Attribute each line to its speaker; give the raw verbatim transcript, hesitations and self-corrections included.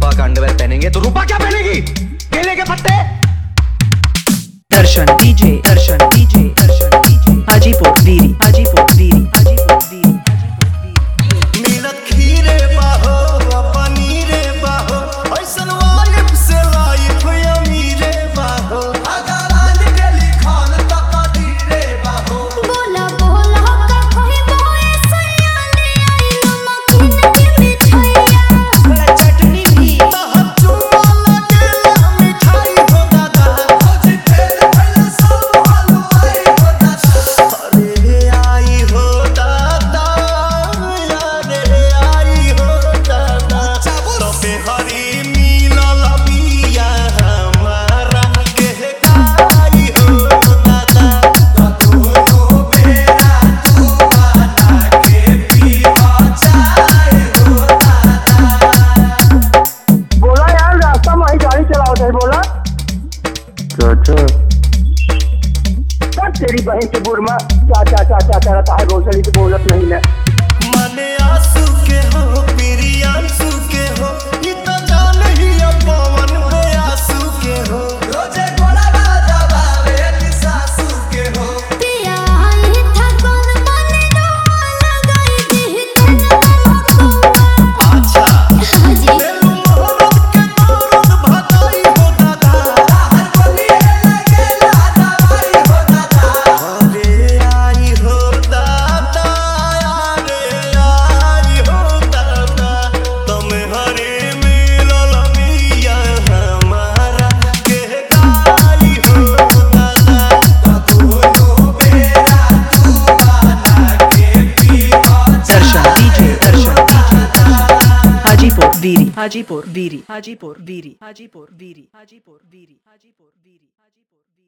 Speaker 1: रूपा का अंडरवेयर पहनेंगे तो रूपा क्या पहनेगी? केले के पत्ते।
Speaker 2: दर्शन DJ, Darshan DJ, Darshan DJ, Hajipur वीरी, हाजीपुर वीरी, हाजीपुर वीरी, हाजीपुर वीरी।
Speaker 3: मिलत खीरे बाहो पनीरे बाहो ऐसन वाइफ से लाइफ अमीरे बाहो अगर आज के लिखल त कदीरे बाहो
Speaker 4: बोला बोला का कोई बोए सयाने आई नमकीन की मिठाइया
Speaker 2: चटनी भी
Speaker 3: तहत चुमा लगेला मिठाई हो दादा खोज फेर भइल सब हलवाई हो दादा अरे आई हो दादा अरे आई हो दादा तबे हरी मिलल बिया हमारा के गाई हो दादा दोनों बेरा तू बना के पीवा चाय हो दादा
Speaker 5: बोला यार, रास्ता में ही गाड़ी चलाओ थे। बोला
Speaker 6: चाचा
Speaker 5: सब तेरी बहन के बुरमा चाचा चाचा करता है, घोसड़ी से बोलत नहीं है।
Speaker 3: मने आंसू के हो प्रियांशु के हो ई तो जान ही अब पवन में आंसू के हो रोजे गोला बाजा बावे सासू के हो
Speaker 4: पिया आई था कौन मने डोल लगाई दी तन मखुआ
Speaker 3: अच्छा
Speaker 4: हाजी
Speaker 3: दिल मोहब्बत के दौरत भगाई हो दादा हर बोलिए लगेला दवाई हो दादा अरे आई हो दादा अरे आई हो दादा तुम हरे मिलल मिया हमारा के गाई हो दादा दोनों बेरा तू बना के पीवा
Speaker 2: दर्शन डीजे, दर्शन डीजे, हाजीपुर वीरी, हाजीपुर वीरी, हाजीपुर वीरी, हाजीपुर वीरी, हाजीपुर वीरी, हाजीपुर वीरी, हाजीपुर वीरी।